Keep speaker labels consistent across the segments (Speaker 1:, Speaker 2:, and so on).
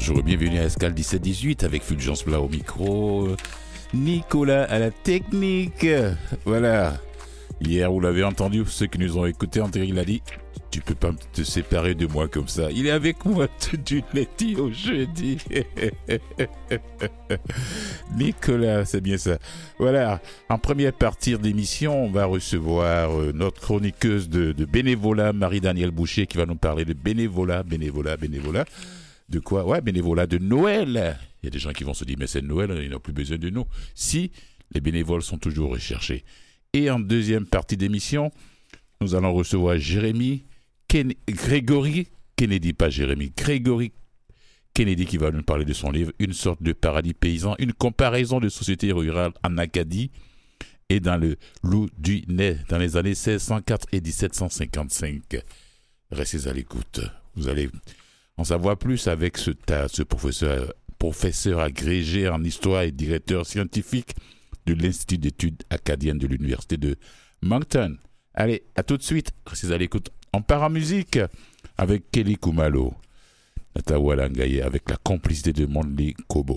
Speaker 1: bonjour et bienvenue à Escale 17-18 avec Fulgence Blas au micro, Nicolas à la technique. Voilà, hier vous l'avez entendu, ceux qui nous ont écoutés, André il a dit « Tu peux pas te séparer de moi comme ça ». Il est avec moi du lundi au jeudi. Nicolas, c'est bien ça. Voilà, en première partie de l'émission, on va recevoir notre chroniqueuse de bénévolat, Marie-Danielle Boucher, qui va nous parler de bénévolat. De quoi? Ouais, bénévolat de Noël. Il y a des gens qui vont se dire, mais c'est Noël, ils n'ont plus besoin de nous. Si, les bénévoles sont toujours recherchés. Et en deuxième partie d'émission, nous allons recevoir Grégory Kennedy Kennedy qui va nous parler de son livre « Une sorte de paradis paysan, une comparaison de société rurale en Acadie et dans le Loudunais dans les années 1604 et 1755. » Restez à l'écoute. Vous allez en savoir plus avec ce professeur agrégé en histoire et directeur scientifique de l'Institut d'études acadiennes de l'Université de Moncton. Allez, à tout de suite. Restez à l'écoute. On part en musique avec Kelly Kumalo, Natawa Langaye, avec la complicité de Monli Kobo.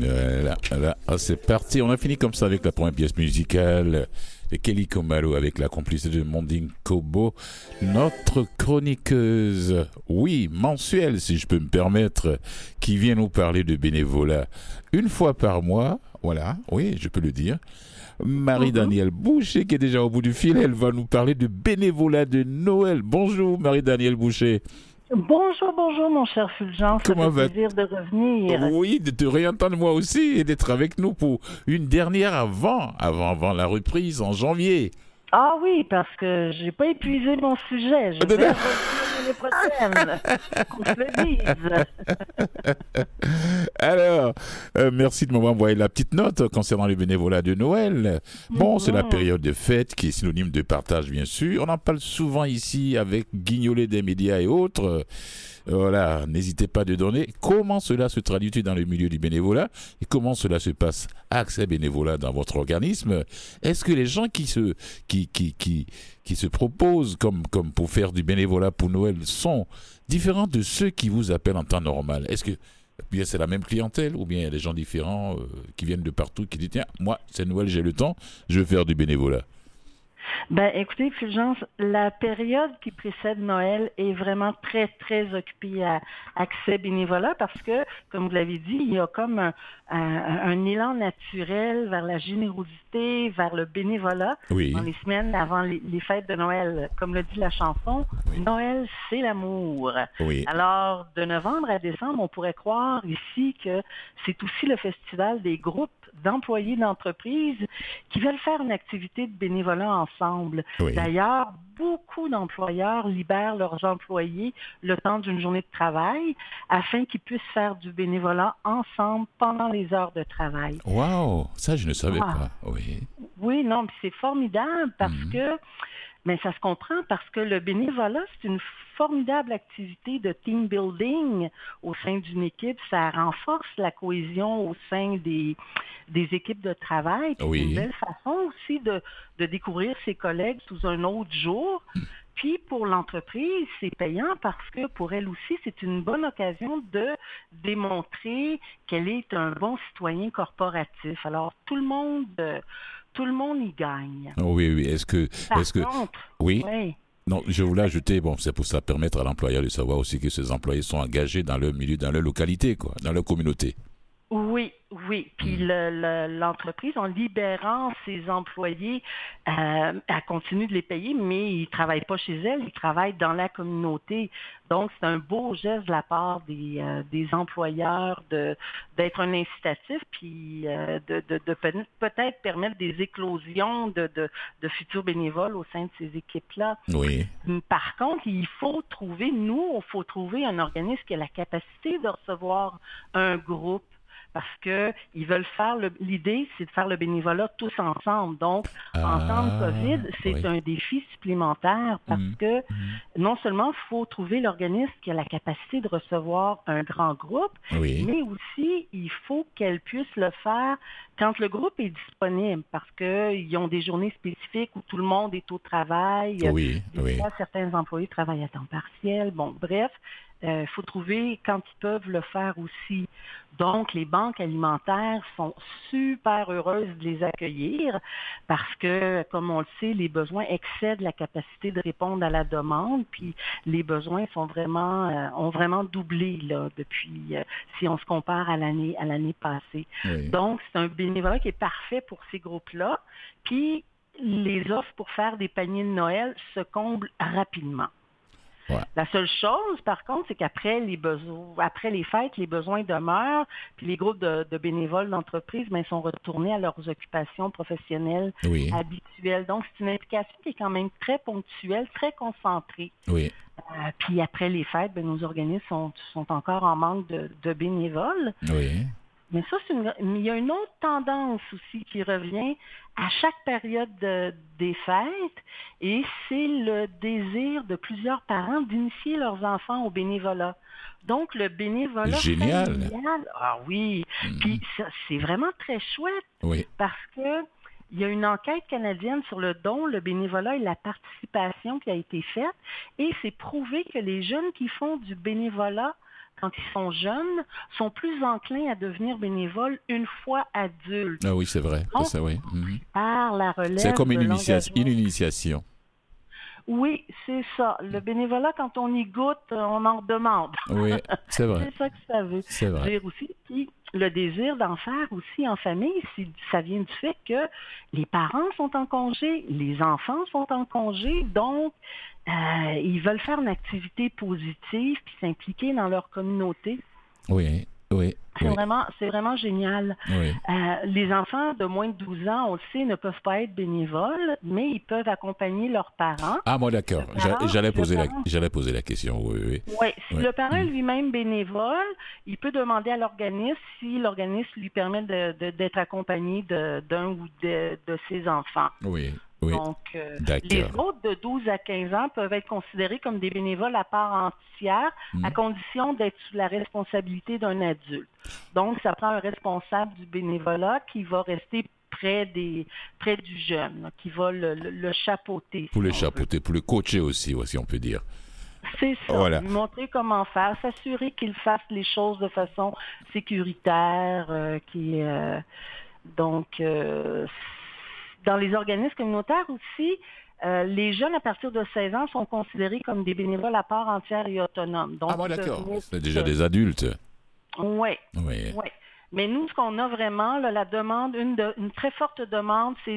Speaker 1: Voilà, c'est parti. On a fini comme ça avec la première pièce musicale de Kelly Khumalo avec la complicité de Mondine Kobo, notre chroniqueuse, oui, mensuelle si je peux me permettre, qui vient nous parler de bénévolat une fois par mois. Voilà, oui, je peux le dire. Marie-Danielle Boucher qui est déjà au bout du fil, elle va nous parler de bénévolat de Noël. Bonjour Marie-Danielle Boucher.
Speaker 2: Bonjour, mon cher Fulgence.
Speaker 1: Comment
Speaker 2: ça fait plaisir de revenir.
Speaker 1: Oui, de te réentendre moi aussi et d'être avec nous pour une dernière avant la reprise en janvier.
Speaker 2: Ah oui, parce que j'ai pas épuisé mon sujet. Je vais revenir l'année prochaine, qu'on se le dise.
Speaker 1: Alors, merci de m'avoir envoyé la petite note concernant le bénévolat de Noël. Bon, c'est la période de fête qui est synonyme de partage, bien sûr. On en parle souvent ici avec guignolés des médias et autres. Voilà, n'hésitez pas de donner comment cela se traduit dans le milieu du bénévolat et comment cela se passe accès bénévolat dans votre organisme. Est-ce que les gens qui se proposent comme pour faire du bénévolat pour Noël sont différents de ceux qui vous appellent en temps normal? Est-ce que bien c'est la même clientèle ou bien il y a des gens différents qui viennent de partout qui disent tiens, moi c'est Noël, j'ai le temps, je veux faire du bénévolat?
Speaker 2: Ben, écoutez, Fulgence, la période qui précède Noël est vraiment très, très occupée à accès bénévolat parce que, comme vous l'avez dit, il y a comme un élan naturel vers la générosité, vers le bénévolat dans les semaines avant les fêtes de Noël. Comme le dit la chanson, Noël, c'est l'amour. Oui. Alors, de novembre à décembre, on pourrait croire ici que c'est aussi le festival des groupes d'employés d'entreprises qui veulent faire une activité de bénévolat ensemble. Oui. D'ailleurs, beaucoup d'employeurs libèrent leurs employés le temps d'une journée de travail afin qu'ils puissent faire du bénévolat ensemble pendant les heures de travail.
Speaker 1: Wow! Ça, je ne savais pas.
Speaker 2: Oui, non, c'est formidable parce que mais ça se comprend parce que le bénévolat, c'est une formidable activité de team building au sein d'une équipe. Ça renforce la cohésion au sein des équipes de travail. C'est une belle façon aussi de découvrir ses collègues sous un autre jour. Puis pour l'entreprise, c'est payant parce que pour elle aussi, c'est une bonne occasion de démontrer qu'elle est un bon citoyen corporatif. Alors tout le monde y gagne.
Speaker 1: Oui. Par
Speaker 2: contre,
Speaker 1: oui. Non, je voulais ajouter, c'est pour ça permettre à l'employeur de savoir aussi que ses employés sont engagés dans leur milieu, dans leur localité, dans leur communauté.
Speaker 2: Oui. Puis l'entreprise, en libérant ses employés, elle continue de les payer, mais ils ne travaillent pas chez elle, ils travaillent dans la communauté. Donc, c'est un beau geste de la part des employeurs d'être un incitatif, puis de peut-être permettre des éclosions de futurs bénévoles au sein de ces équipes-là.
Speaker 1: Oui.
Speaker 2: Par contre, il faut trouver un organisme qui a la capacité de recevoir un groupe. Parce que ils veulent l'idée, c'est de faire le bénévolat tous ensemble. Donc, en temps de COVID, c'est un défi supplémentaire parce que non seulement il faut trouver l'organisme qui a la capacité de recevoir un grand groupe, mais aussi il faut qu'elle puisse le faire quand le groupe est disponible parce qu'ils ont des journées spécifiques où tout le monde est au travail. Des fois, certains employés travaillent à temps partiel. Bon, bref. Il faut trouver quand ils peuvent le faire aussi. Donc, les banques alimentaires sont super heureuses de les accueillir parce que, comme on le sait, les besoins excèdent la capacité de répondre à la demande, puis les besoins ont vraiment doublé là, depuis, si on se compare à l'année passée. Oui. Donc, c'est un bénévolat qui est parfait pour ces groupes-là, puis les offres pour faire des paniers de Noël se comblent rapidement. Ouais. La seule chose, par contre, c'est qu'après les fêtes, les besoins demeurent, puis les groupes de bénévoles d'entreprise sont retournés à leurs occupations professionnelles habituelles. Donc, c'est une implication qui est quand même très ponctuelle, très concentrée. Oui. Puis après les fêtes, nos organismes sont encore en manque de bénévoles. Oui. Mais ça, il y a une autre tendance aussi qui revient à chaque période des fêtes et c'est le désir de plusieurs parents d'initier leurs enfants au bénévolat. Donc, le bénévolat familial, oui, puis ça, c'est vraiment très chouette parce que il y a une enquête canadienne sur le don, le bénévolat et la participation qui a été faite et c'est prouvé que les jeunes qui font du bénévolat quand ils sont jeunes, sont plus enclins à devenir bénévoles une fois adultes.
Speaker 1: Ah oui, c'est vrai.
Speaker 2: Donc,
Speaker 1: Ça, oui.
Speaker 2: par la relève
Speaker 1: C'est comme
Speaker 2: de
Speaker 1: une
Speaker 2: l'engagement.
Speaker 1: initiation.
Speaker 2: Oui, c'est ça. Le bénévolat, quand on y goûte, on en demande.
Speaker 1: Oui, c'est vrai.
Speaker 2: C'est ça que ça veut
Speaker 1: C'est vrai.
Speaker 2: dire aussi. Puis le désir d'en faire aussi en famille, ça vient du fait que les parents sont en congé, les enfants sont en congé, donc ils veulent faire une activité positive puis s'impliquer dans leur communauté.
Speaker 1: Oui, oui, oui,
Speaker 2: C'est vraiment génial.
Speaker 1: oui.
Speaker 2: Les enfants de moins de 12 ans, on le sait, ne peuvent pas être bénévoles, mais ils peuvent accompagner leurs parents.
Speaker 1: Ah, moi, d'accord.
Speaker 2: Le parent-
Speaker 1: J'allais
Speaker 2: le
Speaker 1: poser
Speaker 2: parent
Speaker 1: j'allais poser la question. Oui, oui.
Speaker 2: Oui, si
Speaker 1: Oui.
Speaker 2: le parent est lui-même bénévole, il peut demander à l'organisme si l'organisme lui permet d'être accompagné d'un ou de ses enfants.
Speaker 1: Oui, oui.
Speaker 2: Donc, les
Speaker 1: D'accord.
Speaker 2: autres de 12 à 15 ans peuvent être considérés comme des bénévoles à part entière, à condition d'être sous la responsabilité d'un adulte. Donc, ça prend un responsable du bénévolat qui va rester près du jeune, là, qui va le chapeauter,
Speaker 1: Pour
Speaker 2: si
Speaker 1: le
Speaker 2: on veut.
Speaker 1: chapeauter, pour le coacher aussi, si on peut dire.
Speaker 2: C'est ça,
Speaker 1: Voilà.
Speaker 2: lui montrer comment faire, s'assurer qu'il fasse les choses de façon sécuritaire, donc dans les organismes communautaires aussi, les jeunes à partir de 16 ans sont considérés comme des bénévoles à part entière et autonomes. Donc,
Speaker 1: Ah, moi,
Speaker 2: ils peuvent
Speaker 1: d'accord.
Speaker 2: venir
Speaker 1: C'est déjà
Speaker 2: seuls.
Speaker 1: des adultes.
Speaker 2: Oui,
Speaker 1: Oui.
Speaker 2: oui. Mais nous, ce qu'on a vraiment, là, la demande, une très forte demande, c'est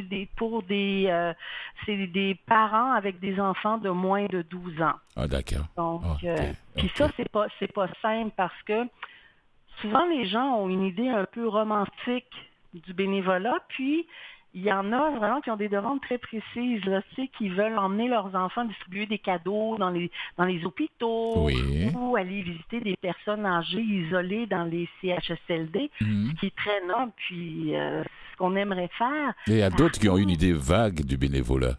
Speaker 2: c'est des parents avec des enfants de moins de 12 ans.
Speaker 1: Ah, d'accord.
Speaker 2: Donc,
Speaker 1: Ok,
Speaker 2: puis
Speaker 1: ok.
Speaker 2: ça, c'est pas simple parce que souvent les gens ont une idée un peu romantique du bénévolat, puis il y en a vraiment qui ont des demandes très précises, là, tu sais, qui veulent emmener leurs enfants distribuer des cadeaux dans les hôpitaux
Speaker 1: Oui.
Speaker 2: ou aller visiter des personnes âgées isolées dans les CHSLD, ce qui est très noble, puis ce qu'on aimerait faire.
Speaker 1: Et il y a
Speaker 2: Par
Speaker 1: d'autres qui ont une
Speaker 2: contre,
Speaker 1: idée vague du bénévolat.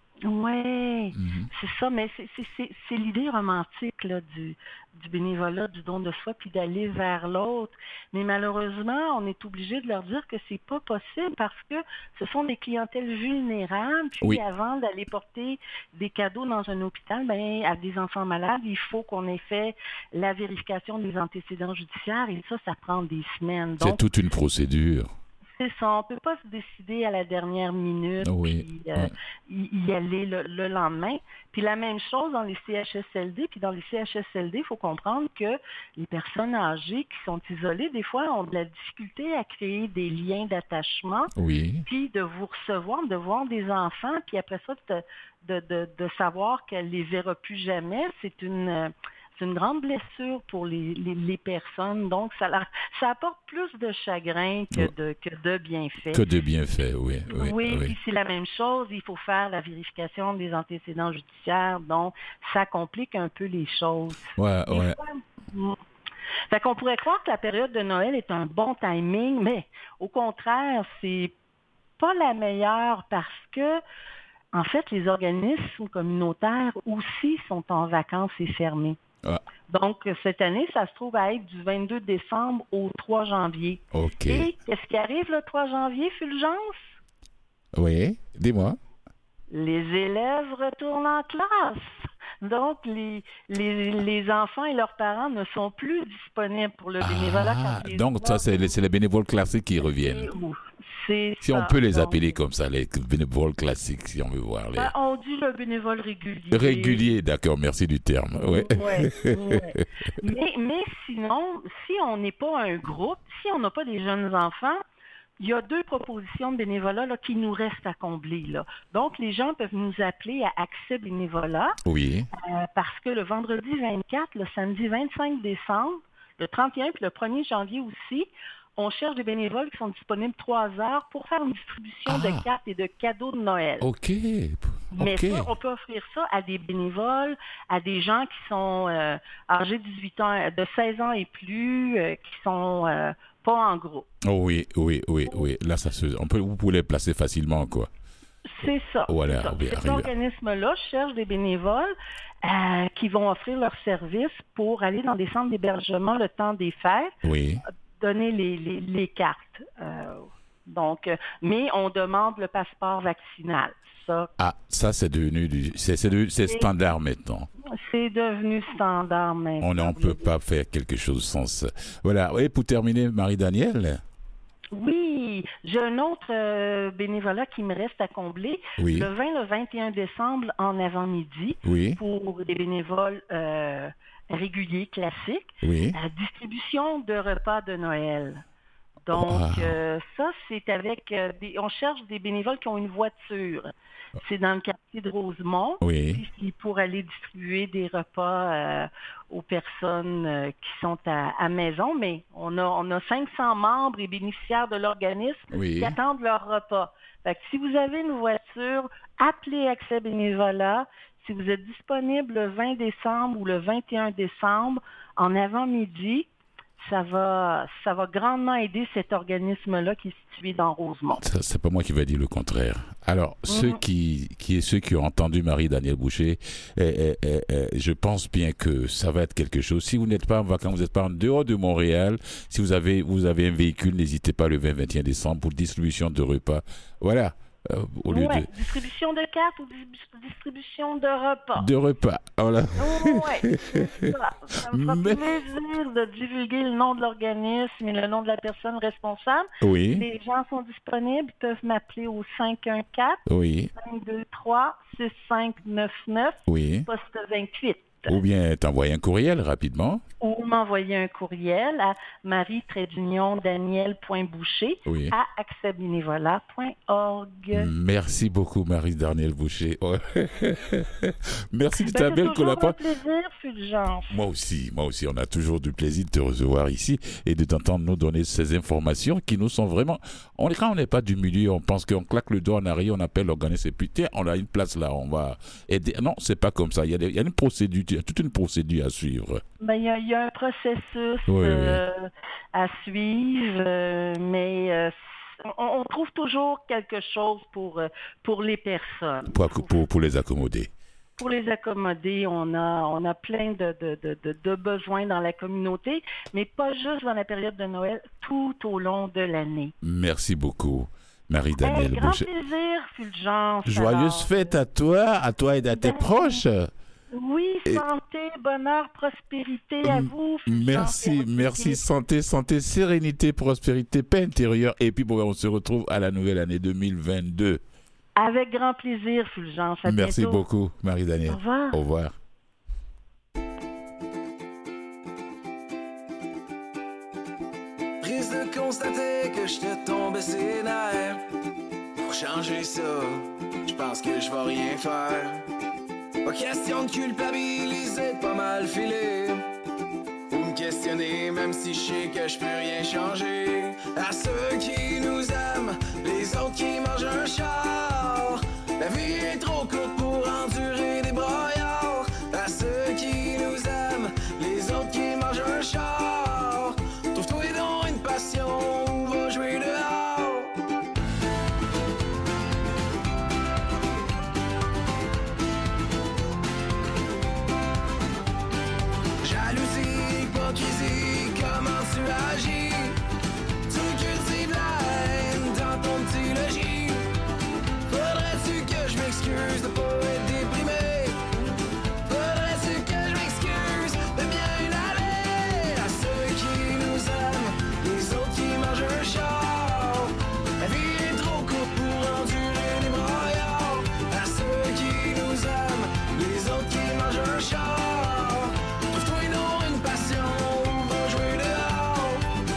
Speaker 2: ouais, c'est ça, mais c'est l'idée romantique là, du bénévolat, du don de soi, puis d'aller vers l'autre. Mais malheureusement, on est obligé de leur dire que c'est pas possible parce que ce sont des clientèles vulnérables. Puis
Speaker 1: Oui.
Speaker 2: avant d'aller porter des cadeaux dans un hôpital, ben à des enfants malades, il faut qu'on ait fait la vérification des antécédents judiciaires et ça prend des semaines.
Speaker 1: C'est
Speaker 2: Donc,
Speaker 1: toute une procédure.
Speaker 2: c'est ça, on ne peut pas se décider à la dernière minute
Speaker 1: Oui.
Speaker 2: puis
Speaker 1: Oui.
Speaker 2: y aller le lendemain. Puis la même chose dans les CHSLD. Puis dans les CHSLD, il faut comprendre que les personnes âgées qui sont isolées, des fois, ont de la difficulté à créer des liens d'attachement,
Speaker 1: Oui.
Speaker 2: puis de vous recevoir, de voir des enfants, puis après ça, de savoir qu'elle ne les verra plus jamais. C'est une grande blessure pour les personnes. Donc, ça apporte plus de chagrin que de bienfaits.
Speaker 1: Que de bienfaits, oui. Oui,
Speaker 2: Oui,
Speaker 1: oui.
Speaker 2: puis c'est la même chose. Il faut faire la vérification des antécédents judiciaires. Donc, ça complique un peu les choses.
Speaker 1: Ouais,
Speaker 2: Des
Speaker 1: ouais.
Speaker 2: fois, fait qu'on pourrait croire que la période de Noël est un bon timing, mais au contraire, c'est pas la meilleure parce que en fait, les organismes communautaires aussi sont en vacances et fermés.
Speaker 1: Ah,
Speaker 2: Donc, cette année, ça se trouve à être du 22 décembre au 3 janvier.
Speaker 1: ok.
Speaker 2: Et qu'est-ce qui arrive le 3 janvier, Fulgence?
Speaker 1: Oui, dis-moi.
Speaker 2: Les élèves retournent en classe. Donc, les enfants et leurs parents ne sont plus disponibles pour le bénévolat.
Speaker 1: Ah,
Speaker 2: Quand
Speaker 1: donc ça, c'est les bénévoles classiques qui reviennent.
Speaker 2: C'est
Speaker 1: Si on
Speaker 2: ça.
Speaker 1: peut les
Speaker 2: Donc,
Speaker 1: appeler comme ça, les bénévoles classiques, si on veut voir les...
Speaker 2: on dit le bénévole régulier.
Speaker 1: Réguliers, d'accord, merci du terme. Ouais.
Speaker 2: Ouais. Mais sinon, si on n'est pas un groupe, si on n'a pas des jeunes enfants, il y a 2 propositions de bénévolat là, qui nous restent à combler. Là. Donc, les gens peuvent nous appeler à Accès Bénévolat
Speaker 1: Oui.
Speaker 2: parce que le vendredi 24, le samedi 25 décembre, le 31 puis le 1er janvier aussi, on cherche des bénévoles qui sont disponibles 3 heures pour faire une distribution de cartes et de cadeaux de Noël.
Speaker 1: OK.
Speaker 2: Mais ça, on peut offrir ça à des bénévoles, à des gens qui sont âgés de 18 ans, de 16 ans et plus, qui sont pas en groupe.
Speaker 1: Oh oui, oui, oui, oui. Là, vous pouvez les placer facilement, quoi.
Speaker 2: C'est ça.
Speaker 1: Voilà,
Speaker 2: C'est ça.
Speaker 1: oui,
Speaker 2: Cet organisme-là cherche des bénévoles qui vont offrir leurs services pour aller dans des centres d'hébergement le temps des fêtes,
Speaker 1: Oui.
Speaker 2: donner les cartes. Mais on demande le passeport vaccinal. Ça,
Speaker 1: Ah, ça, c'est devenu c'est standard maintenant.
Speaker 2: C'est devenu standard maintenant.
Speaker 1: On ne peut pas faire quelque chose sans ça. Voilà. Et pour terminer, Marie-Danielle?
Speaker 2: Oui, j'ai un autre bénévolat qui me reste à combler.
Speaker 1: Oui.
Speaker 2: Le 20, le 21 décembre, en avant-midi,
Speaker 1: Oui.
Speaker 2: pour des bénévoles réguliers, classiques,
Speaker 1: Oui.
Speaker 2: distribution de repas de Noël. Donc, ça, c'est avec... on cherche des bénévoles qui ont une voiture. C'est dans le quartier de Rosemont.
Speaker 1: Oui.
Speaker 2: Puis, pour aller distribuer des repas aux personnes qui sont à maison. Mais on a 500 membres et bénéficiaires de l'organisme qui attendent leur repas. Fait que si vous avez une voiture, appelez Accès Bénévolat. Si vous êtes disponible le 20 décembre ou le 21 décembre, en avant-midi, ça va grandement aider cet organisme-là qui est situé dans Rosemont.
Speaker 1: Ça, c'est pas moi qui vais dire le contraire. Alors, ceux qui ont entendu Marie-Danielle Boucher, je pense bien que ça va être quelque chose. Si vous n'êtes pas en vacances, vous n'êtes pas en dehors de Montréal, si vous avez un véhicule, n'hésitez pas le 20-21 décembre pour distribution de repas. Voilà. Au lieu de...
Speaker 2: distribution de cartes ou distribution de repas.
Speaker 1: De repas, voilà.
Speaker 2: Oui, c'est ça. Ça me fera plaisir de divulguer le nom de l'organisme et le nom de la personne responsable.
Speaker 1: Oui.
Speaker 2: Les gens sont disponibles, ils peuvent m'appeler au 514-523-6599, poste 28.
Speaker 1: Ou bien t'envoyer un courriel rapidement.
Speaker 2: Ou m'envoyer un courriel à marie-daniel.boucher à accèsbénévolat.org.
Speaker 1: Merci beaucoup, Marie-Danielle Boucher. Merci de ta belle collaboration.
Speaker 2: C'est toujours un plaisir, Fulgence.
Speaker 1: Moi aussi, on a toujours du plaisir de te recevoir ici et de t'entendre nous donner ces informations qui nous sont vraiment... Quand on n'est pas du milieu, on pense qu'on claque le doigt en arrière, on appelle l'organisme et puis tiens, on a une place là, on va aider. Non, c'est pas comme ça. Il y a une procédure, toute une procédure à suivre.
Speaker 2: Il y a un processus à suivre, mais on trouve toujours quelque chose pour les personnes.
Speaker 1: Pour les accommoder.
Speaker 2: Pour les accommoder, on a plein de besoins dans la communauté, mais pas juste dans la période de Noël, tout au long de l'année.
Speaker 1: Merci beaucoup, Marie-Danielle Boucher.
Speaker 2: Grand plaisir, Fulgence.
Speaker 1: Joyeuse fête à toi et à tes proches.
Speaker 2: Oui, santé, bonheur, prospérité à vous.
Speaker 1: Merci. Santé, sérénité, prospérité, paix intérieure. Et puis, on se retrouve à la nouvelle année 2022.
Speaker 2: Avec grand plaisir, Fulgence. À
Speaker 1: Merci
Speaker 2: bientôt.
Speaker 1: beaucoup, Marie-Danielle.
Speaker 2: Au revoir.
Speaker 1: Au revoir.
Speaker 3: Triste de constater que je te tombais ses nerfs. Pour changer ça, je pense que je vais rien faire. Pas question de culpabiliser, pas mal filé. Ou me questionner, même si je sais que je peux rien changer. À ceux qui nous aiment, les autres qui mangent un char. La vie est trop courte pour endurer des broyards. À ceux qui nous aiment, les autres qui mangent un char. Trouve-toi donc une passion ou va jouer dehors. Jalousie, hypocrisie, comment tu agis? Tu cultives la haine dans ton petit logis. Faudrait-tu que je m'excuse de pas être déprimé? Faudrait-tu que je m'excuse de bien aller? À ceux qui nous aiment, les autres qui mangent un char. La vie est trop courte pour endurer des broyards. À ceux qui nous aiment, les autres qui mangent un char. Trouve-toi donc une passion ou va jouer dehors.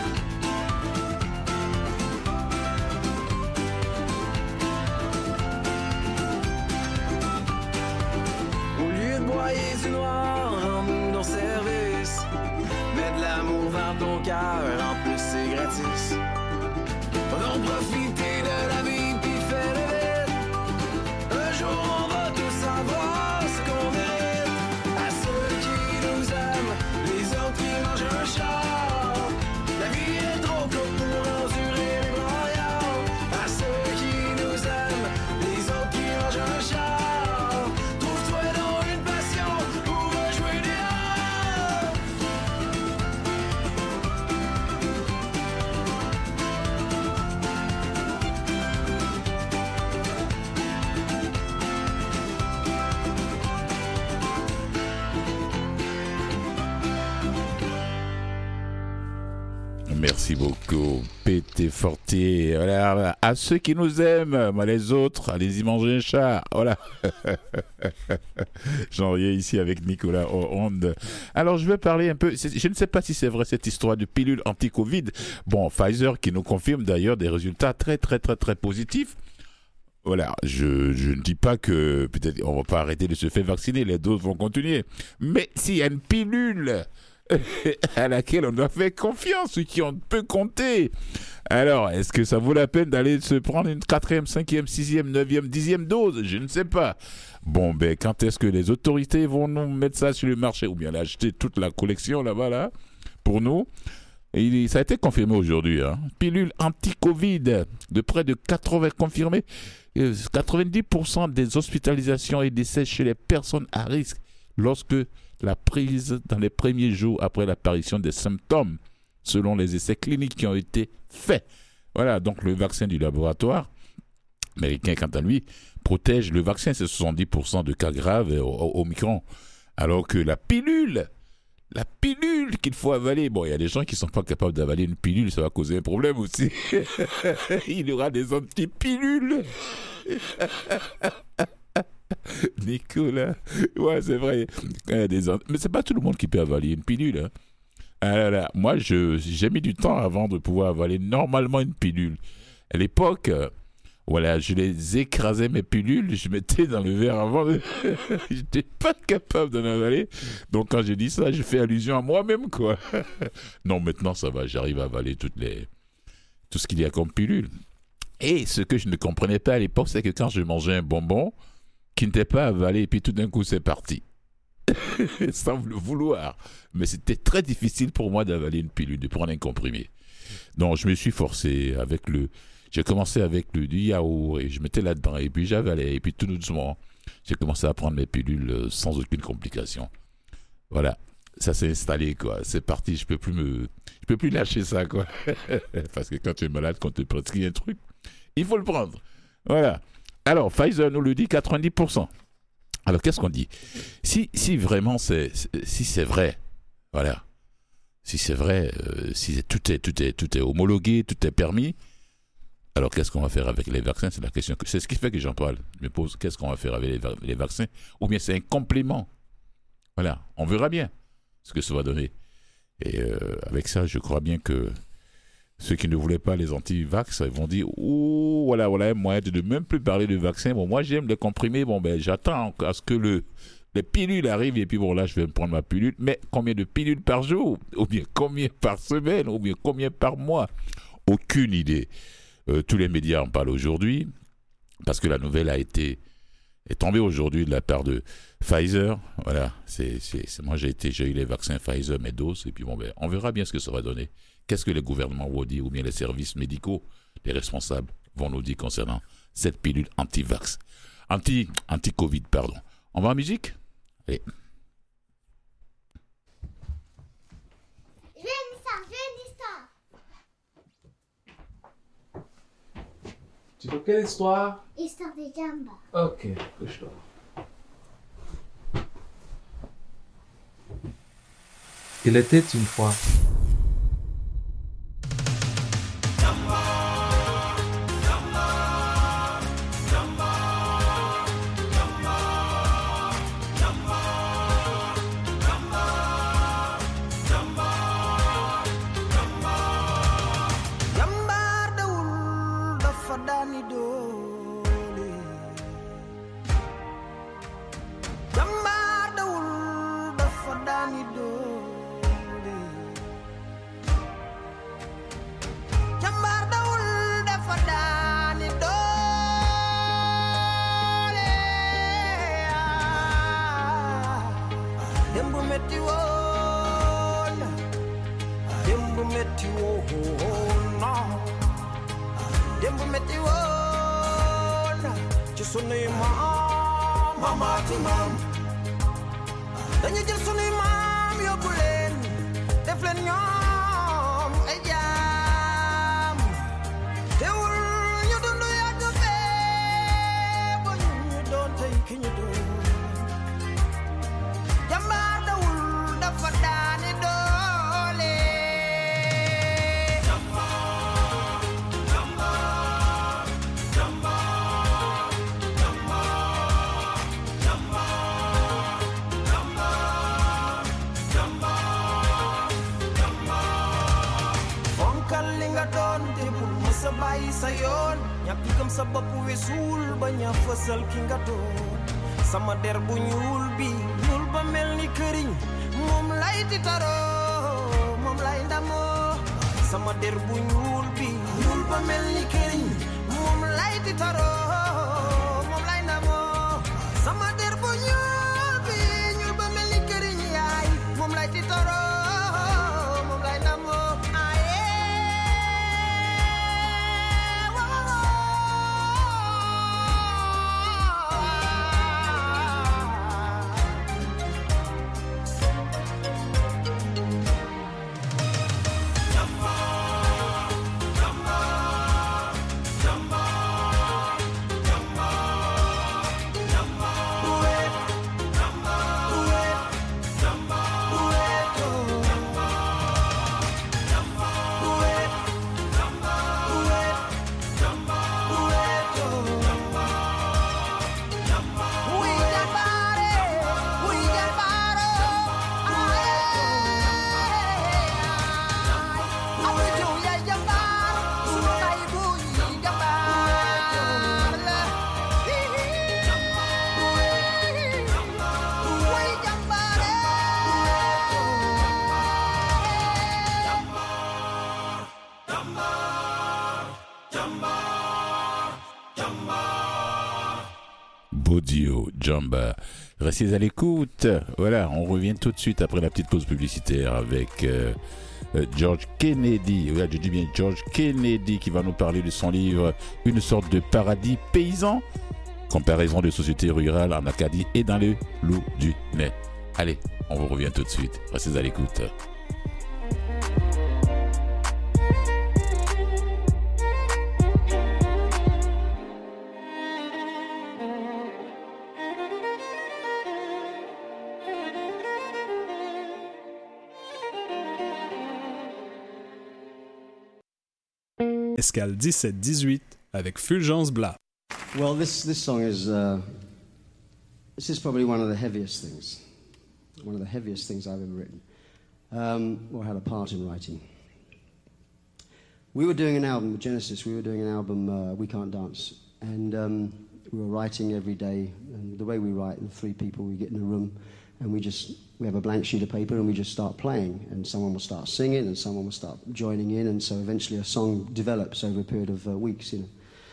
Speaker 3: Au lieu de broyer du noir, rends-nous nos services. Mets de l'amour dans ton cœur, en plus c'est gratis. Va donc profiter de la vie puis fais-le vite. Un jour on va tous savoir ce qu'on mérite. À ceux qui nous aiment, les autres qui mangent un char. La vie est trop courte pour endurer les broyards. À ceux qui nous aiment, les autres qui mangent un char. Trouve-toi donc une passion ou va jouer dehors.
Speaker 1: Merci beaucoup, Pété Fortier. Voilà, à ceux qui nous aiment, mais les autres, allez-y manger un chat. Voilà. J'en riais ici avec Nicolas Hollande. Alors, je vais parler un peu. Je ne sais pas si c'est vrai cette histoire de pilule anti-Covid. Bon, Pfizer qui nous confirme d'ailleurs des résultats très, très, très, très positifs. Voilà, je ne dis pas que peut-être on va pas arrêter de se faire vacciner, les doses vont continuer. Mais s'il y a une pilule à laquelle on doit faire confiance, sur qui on peut compter, alors est-ce que ça vaut la peine d'aller se prendre une 4e, 5e, 6e, 9e, 10e dose? Je ne sais pas. Bon, ben quand est-ce que les autorités vont nous mettre ça sur le marché ou bien acheter toute la collection là-bas, là, pour nous? Et ça a été confirmé aujourd'hui, hein. Pilule anti-Covid de près de 80 confirmés. 90% des hospitalisations et décès chez les personnes à risque lorsque la prise dans les premiers jours après l'apparition des symptômes, selon les essais cliniques qui ont été faits. Voilà, donc le vaccin du laboratoire américain, quant à lui, protège. Le vaccin, c'est 70% de cas graves au Omicron, alors que la pilule qu'il faut avaler, bon, il y a des gens qui ne sont pas capables d'avaler une pilule, ça va causer un problème aussi. Il y aura des anti-pilules. Nicolas, ouais, c'est vrai. Mais c'est pas tout le monde qui peut avaler une pilule, hein. Alors là, moi, j'ai mis du temps avant de pouvoir avaler normalement une pilule. À l'époque, voilà, je les écrasais, mes pilules, je mettais dans le verre avant. Je n'étais pas capable d'en avaler. Donc, quand je dis ça, je fais allusion à moi-même, quoi. Non, maintenant, ça va, j'arrive à avaler tout ce qu'il y a comme pilule. Et ce que je ne comprenais pas à l'époque, c'est que quand je mangeais un bonbon qui n'était pas avalé, et puis tout d'un coup, c'est parti. Sans le vouloir. Mais c'était très difficile pour moi d'avaler une pilule, de prendre un comprimé. Donc, je me suis forcé avec j'ai commencé avec du yaourt et je mettais là-dedans et puis j'avalais et puis tout doucement, j'ai commencé à prendre mes pilules sans aucune complication. Voilà, ça s'est installé, quoi. C'est parti, je peux plus lâcher ça, quoi. Parce que quand tu es malade, quand tu prescrit un truc, il faut le prendre. Voilà. Alors, Pfizer nous le dit, 90%. Alors, qu'est-ce qu'on dit? Si vraiment si c'est vrai, voilà. Si c'est vrai, si tout est homologué, tout est permis, alors qu'est-ce qu'on va faire avec les vaccins? C'est la question. C'est ce qui fait que j'en parle. Je me pose, qu'est-ce qu'on va faire avec les vaccins? Ou bien c'est un complément? Voilà, on verra bien ce que ça va donner. Et avec ça, je crois bien que ceux qui ne voulaient pas les anti-vax vont dire « Ouh, voilà, moyen de ne même plus parler de vaccins. Bon, moi, j'aime les comprimés. Bon, ben, j'attends à ce que les pilules arrivent. Et puis, bon, là, je vais me prendre ma pilule. Mais combien de pilules par jour? Ou bien combien par semaine? Ou bien combien par mois? Aucune idée. Tous les médias en parlent aujourd'hui parce que la nouvelle est tombée aujourd'hui de la part de Pfizer. Voilà, moi j'ai eu les vaccins Pfizer, mes doses, et puis bon, ben, on verra bien ce que ça va donner. Qu'est-ce que les gouvernements vont dire, ou bien les services médicaux, les responsables vont nous dire concernant cette pilule anti-vax, anti-Covid, pardon. On va en musique? Allez.
Speaker 4: Tu veux quelle histoire?
Speaker 5: Histoire de Jamba.
Speaker 4: Ok, couche-toi. Il était une fois.
Speaker 3: dañu jël sunuy maam yóbbu leen def leen ñoom ay jaam teewul ñu dund yàgg fee ba ñu doon tey ki ñu doon jàmbaar dawul dafa daani doole sa bayi sa yoon ñàkk gëm sa bopp weesul ba ña fësal ki nga doon sama der bu ñuul bi ñuul ba mel ni këriñ moom lay tiitaroo moom lay ndamoo sama der bu ñuul bi ñuul ba mel ni këriñ moom lay tiitaroo moom lay ndamoo sama der bu ñuul bi ñuul ba mel ni këriñ yaay moom lay tiitaroo moom lay ndamoo
Speaker 1: Bodio, Jamba. Restez à l'écoute. Voilà, on revient tout de suite après la petite pause publicitaire avec George Kennedy. Voilà, je dis bien George Kennedy qui va nous parler de son livre Une sorte de paradis paysan. Comparaison de sociétés rurales en Acadie et dans le loup du Nez. Allez, on vous revient tout de suite. Restez à l'écoute.
Speaker 5: Escale 17-18 avec Fulgence Blas.
Speaker 6: Well, this song is this is probably one of the heaviest things I've ever written, or had a part in writing. We were doing an album with Genesis. We were doing an album, We Can't Dance, and we were writing every day. And the way we write, the three people, we get in a room, and we have a blank sheet of paper, and we just start playing. And someone will start singing, and someone will start joining in, and so eventually a song develops over a period of weeks, you know.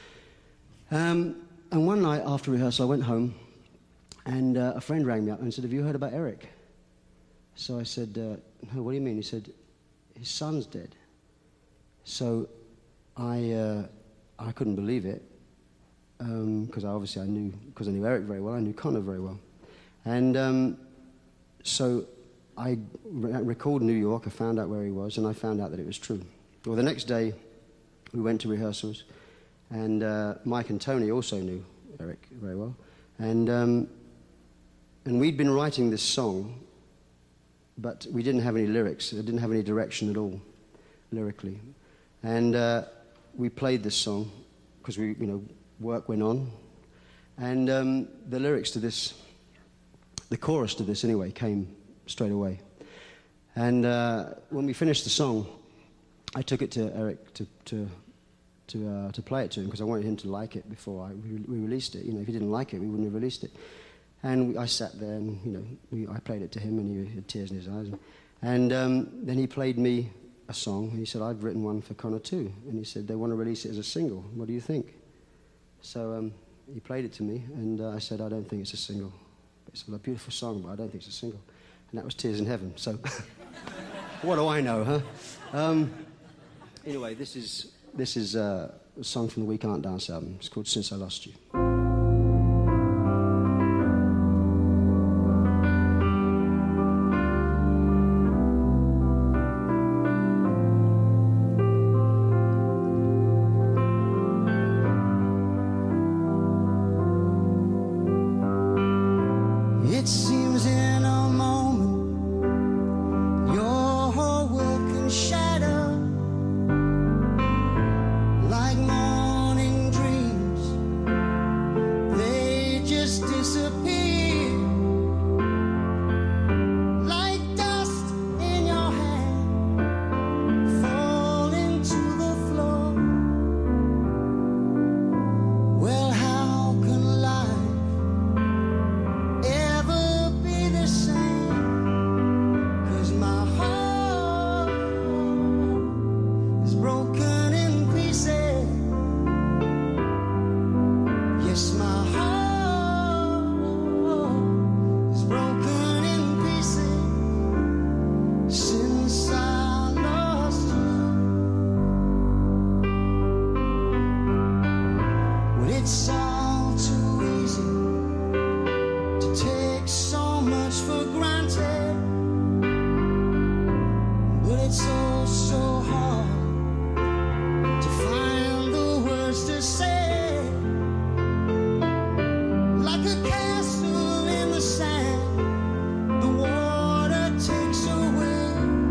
Speaker 6: And one night after rehearsal, I went home, and a friend rang me up and said, "Have you heard about Eric?" So I said, "No, what do you mean?" He said, "His son's dead." So I couldn't believe it, because I knew Eric very well, I knew Connor very well. And so I recalled New York, I found out where he was, and I found out that it was true. Well, the next day, we went to rehearsals, and Mike and Tony also knew Eric very well. And we'd been writing this song, but we didn't have any lyrics. It didn't have any direction at all, lyrically. And we played this song, because work went on. And the lyrics to this, the chorus to this anyway, came straight away. And when we finished the song, I took it to Eric to play it to him, because I wanted him to like it before we released it. You know, if he didn't like it, we wouldn't have released it. And I sat there, and I played it to him, and he had tears in his eyes. And then he played me a song, and he said, "I've written one for Connor too." And he said, "They want to release it as a single. What do you think?" So he played it to me, and I said, "I don't think it's a single. It's a beautiful song, but I don't think it's a single." And that was Tears in Heaven. So what do I know, huh? Anyway, this is a song from the We Can't Dance album. It's called Since I Lost You.
Speaker 3: It seems in a moment your whole world can shatter like morning dreams
Speaker 6: It's all too easy to take so much for granted, but it's so hard to find the words to say. Like a castle in the sand, the water takes away.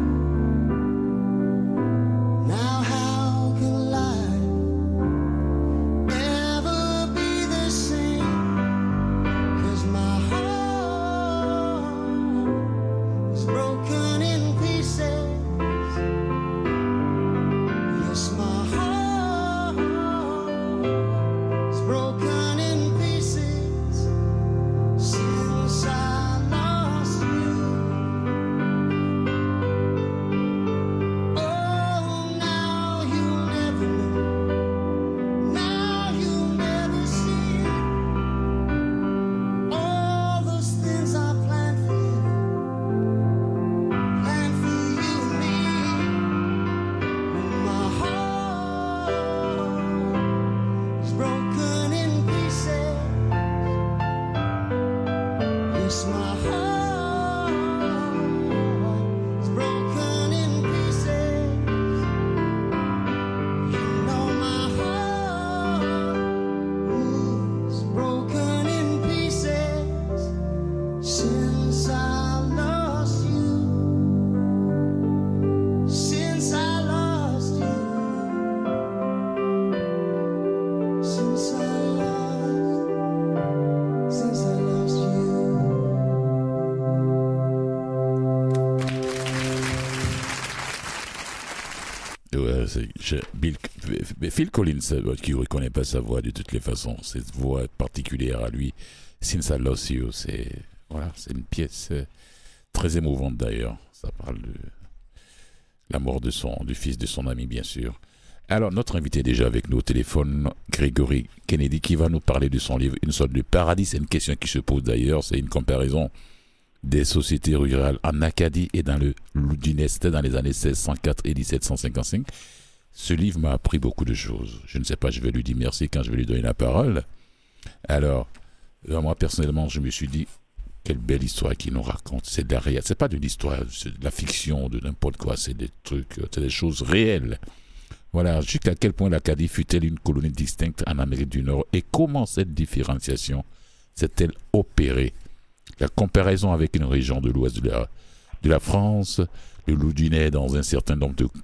Speaker 6: Now how can life ever be the same? 'Cause my heart is broken in pieces. Yes, my heart is broken in pieces since I lost you. Oh, now you'll never know. Now you'll never see all those things I planned for you and me. My heart is broken in pieces. Yes, my heart is broken in pieces. You know my heart is broken in pieces since I lost you. Since I lost you. Since I lost you.
Speaker 1: Ouais, Phil Collins, qui ne reconnaît pas sa voix de toutes les façons, cette voix particulière à lui, Since I Lost You, c'est une pièce très émouvante d'ailleurs. Ça parle de la mort du fils de son ami, bien sûr. Alors, notre invité est déjà avec nous au téléphone, Gregory Kennedy, qui va nous parler de son livre Une sorte de paradis. C'est une question qui se pose d'ailleurs, c'est une comparaison des sociétés rurales en Acadie et dans le Loudunais, c'était dans les années 1604 et 1755. Ce livre m'a appris beaucoup de choses. Je ne sais pas, je vais lui dire merci quand je vais lui donner la parole. Alors, moi personnellement, je me suis dit, quelle belle histoire qu'il nous raconte. C'est de la réalité. C'est pas de l'histoire, c'est de la fiction, de n'importe quoi. C'est des trucs, c'est des choses réelles. Voilà, jusqu'à quel point l'Acadie fut-elle une colonie distincte en Amérique du Nord et comment cette différenciation s'est-elle opérée? La comparaison avec une région de l'ouest de la France, le Loudunais dans un certain nombre de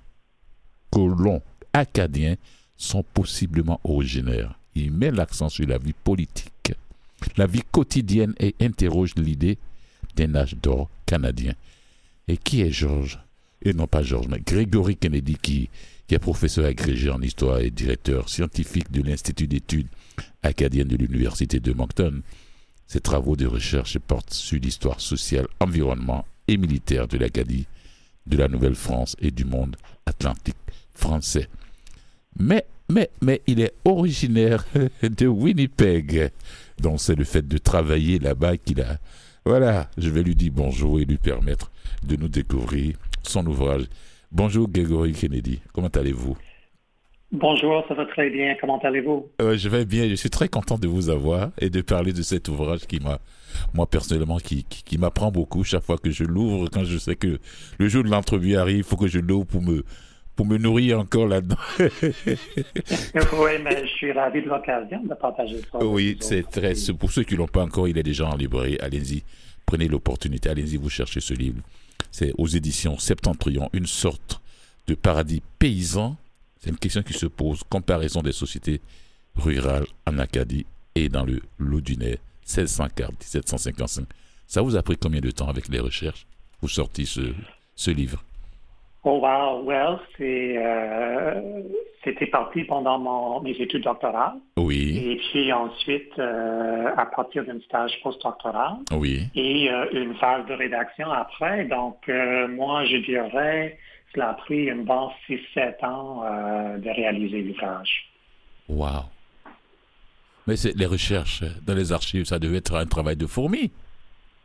Speaker 1: colons acadiens sont possiblement originaires. Il met l'accent sur la vie politique, la vie quotidienne et interroge l'idée d'un âge d'or canadien. Et qui est Georges? Et non pas Georges, mais Gregory Kennedy qui est professeur agrégé en histoire et directeur scientifique de l'Institut d'études acadiennes de l'Université de Moncton. Ses travaux de recherche portent sur l'histoire sociale, environnement et militaire de l'Acadie, de la Nouvelle-France et du monde atlantique français. Mais il est originaire de Winnipeg. Donc c'est le fait de travailler là-bas qu'il a... Voilà, je vais lui dire bonjour et lui permettre de nous découvrir son ouvrage. Bonjour Gregory Kennedy, comment allez-vous?
Speaker 7: Bonjour, ça va très bien. Comment allez-vous?
Speaker 1: Je vais bien, je suis très content de vous avoir et de parler de cet ouvrage qui m'a, moi personnellement, qui m'apprend beaucoup chaque fois que je l'ouvre, quand je sais que le jour de l'entrevue arrive, il faut que je l'ouvre pour me nourrir encore là-dedans.
Speaker 7: Oui, mais je suis ravi de l'occasion de partager ça.
Speaker 1: Oui, c'est pour ceux qui ne l'ont pas encore, il est déjà en librairie. Allez-y, prenez l'opportunité, allez-y, vous cherchez ce livre. C'est aux éditions Septentrion, une sorte de paradis paysan. C'est une question qui se pose, comparaison des sociétés rurales en Acadie et dans le Loudunais, 1604-1755. Ça vous a pris combien de temps avec les recherches pour sortir ce livre?
Speaker 7: Oh wow, well, c'était parti pendant mes études doctorales.
Speaker 1: Oui.
Speaker 7: Et puis ensuite, à partir d'un stage postdoctoral.
Speaker 1: Oui.
Speaker 7: Et une phase de rédaction après. Donc, moi, je dirais... Cela a pris une bonne 6-7 ans de réaliser l'ouvrage.
Speaker 1: Wow. Mais les recherches dans les archives, ça devait être un travail de fourmi.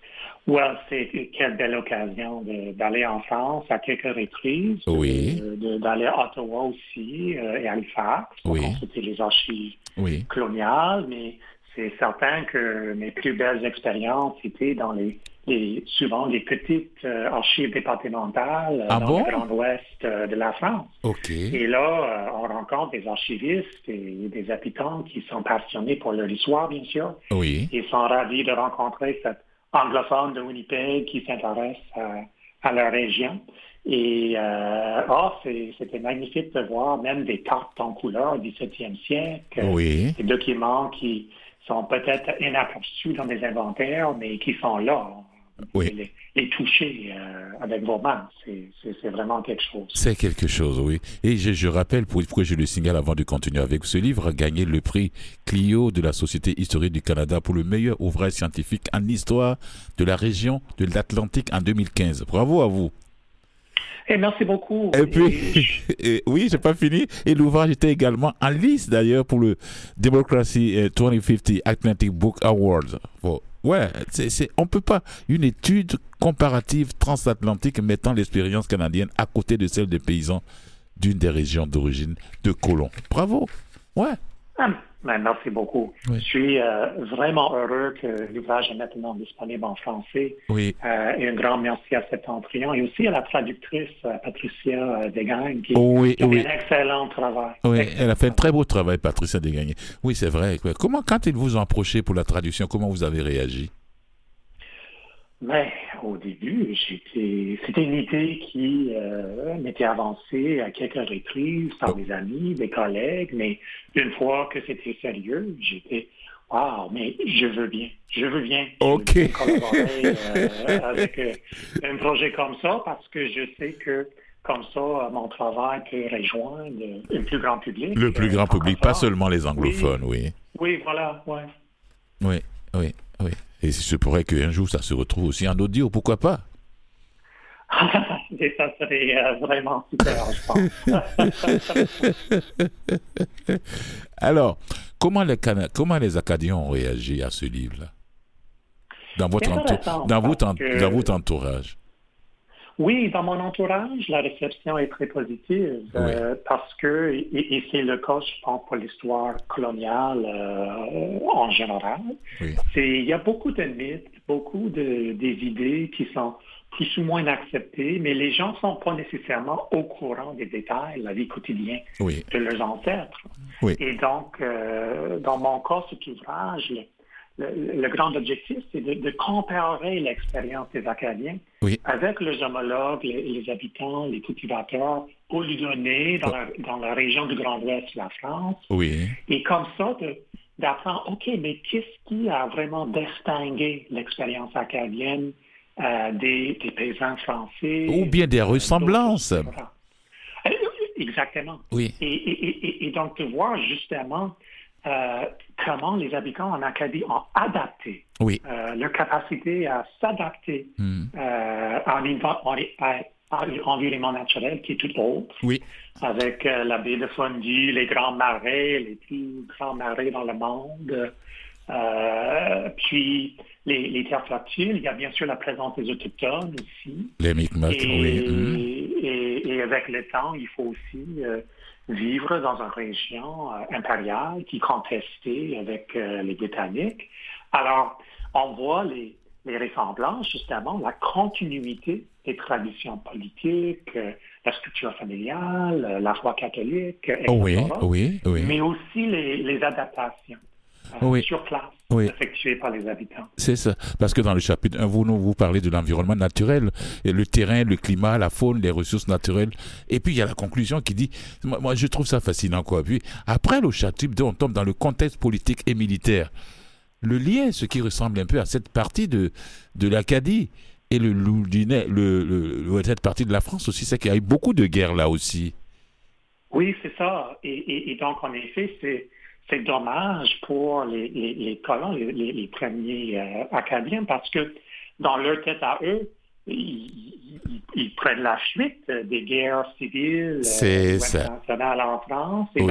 Speaker 7: Well, quelle belle occasion d'aller en France à quelques reprises,
Speaker 1: Oui.
Speaker 7: d'aller à Ottawa aussi et à Halifax pour
Speaker 1: Oui.
Speaker 7: consulter les archives
Speaker 1: Oui.
Speaker 7: coloniales, mais c'est certain que mes plus belles expériences étaient dans souvent les petites archives départementales
Speaker 1: Ah
Speaker 7: dans
Speaker 1: bon?
Speaker 7: le Grand Ouest de la France.
Speaker 1: OK.
Speaker 7: Et là, on rencontre des archivistes et des habitants qui sont passionnés pour leur histoire, bien sûr.
Speaker 1: Oui.
Speaker 7: Ils sont ravis de rencontrer cette anglophone de Winnipeg qui s'intéresse à leur région. Et c'était magnifique de voir même des cartes en couleur du 17e siècle,
Speaker 1: Oui.
Speaker 7: des documents qui sont peut-être inaperçus dans des inventaires, mais qui sont là.
Speaker 1: Oui.
Speaker 7: Les toucher avec vos mains, c'est vraiment quelque chose.
Speaker 1: C'est quelque chose, oui. Et je rappelle, pourquoi je le signale avant de continuer avec ce livre, a gagné le prix Clio de la Société historique du Canada pour le meilleur ouvrage scientifique en histoire de la région de l'Atlantique en 2015. Bravo à vous.
Speaker 7: Et merci beaucoup.
Speaker 1: Et puis, oui, j'ai pas fini. Et l'ouvrage était également en lice d'ailleurs pour le Democracy 2050 Atlantic Book Awards. Bon, ouais, on peut pas. Une étude comparative transatlantique mettant l'expérience canadienne à côté de celle des paysans d'une des régions d'origine de colons. Bravo. Ouais.
Speaker 7: Merci beaucoup.
Speaker 1: Oui.
Speaker 7: Je suis vraiment heureux que l'ouvrage est maintenant disponible en français.
Speaker 1: Oui.
Speaker 7: Et un grand merci à Septentrion et aussi à la traductrice Patricia Desgagnes qui
Speaker 1: Oui,
Speaker 7: fait
Speaker 1: oui.
Speaker 7: un excellent travail.
Speaker 1: Oui, elle a fait un très beau travail, Patricia Desgagnes. Oui, c'est vrai. Quand ils vous ont approché pour la traduction, comment vous avez réagi?
Speaker 7: Mais au début, c'était une idée qui m'était avancée à quelques reprises par des amis, des collègues, mais une fois que c'était sérieux, j'étais wow, mais je veux bien.
Speaker 1: OK.
Speaker 7: Je veux collaborer avec un projet comme ça parce que je sais que comme ça, mon travail peut rejoindre un plus grand public.
Speaker 1: Le plus grand public, pas seulement les anglophones, oui.
Speaker 7: Oui, voilà, ouais.
Speaker 1: Oui. Et il se pourrait qu'un jour, ça se retrouve aussi en audio, pourquoi pas?
Speaker 7: Et ça serait vraiment super, je pense.
Speaker 1: Alors, comment les Acadiens ont réagi à ce livre-là? Dans votre entourage?
Speaker 7: Oui, dans mon entourage, la réception est très positive parce que, et c'est le cas, je pense, pour l'histoire coloniale en général, il y a beaucoup de mythes, des idées qui sont plus ou moins acceptées, mais les gens ne sont pas nécessairement au courant des détails de la vie quotidienne de leurs ancêtres. Oui. Et donc, dans mon cas, cet ouvrage, le grand objectif, c'est de comparer l'expérience des Acadiens avec leurs homologues, les habitants, les cultivateurs, au Lyonnais, dans la région du Grand Ouest de la France.
Speaker 1: Oui.
Speaker 7: Et comme ça, d'apprendre, OK, mais qu'est-ce qui a vraiment distingué l'expérience acadienne des paysans français?
Speaker 1: Ou bien des ressemblances.
Speaker 7: Exactement.
Speaker 1: Oui.
Speaker 7: Et donc, de voir justement comment les habitants en Acadie ont adapté leur capacité à s'adapter à un environnement naturel qui est tout autre, avec la baie de Fundy, les grands marais, les plus grands marais dans le monde, puis les terres fertiles. Il y a bien sûr la présence des Autochtones aussi.
Speaker 1: Les Mi'kmaq,
Speaker 7: et avec le temps, il faut aussi vivre dans une région impériale qui contestait avec les Britanniques. Alors, on voit les ressemblances, justement, la continuité des traditions politiques, la structure familiale, la foi catholique, etc. Mais aussi les adaptations sur place. Effectué par les habitants.
Speaker 1: C'est ça. Parce que dans le chapitre 1, vous parlez de l'environnement naturel, le terrain, le climat, la faune, les ressources naturelles. Et puis, il y a la conclusion qui dit, moi je trouve ça fascinant, quoi. Puis, après, le chapitre 2, on tombe dans le contexte politique et militaire. Le lien, ce qui ressemble un peu à cette partie de l'Acadie et cette partie de la France aussi, c'est qu'il y a eu beaucoup de guerres là aussi.
Speaker 7: Oui, c'est ça. Et donc, en effet, c'est dommage pour les colons, les premiers Acadiens, parce que dans leur tête à eux, ils prennent la suite des guerres civiles internationales en France. Et donc,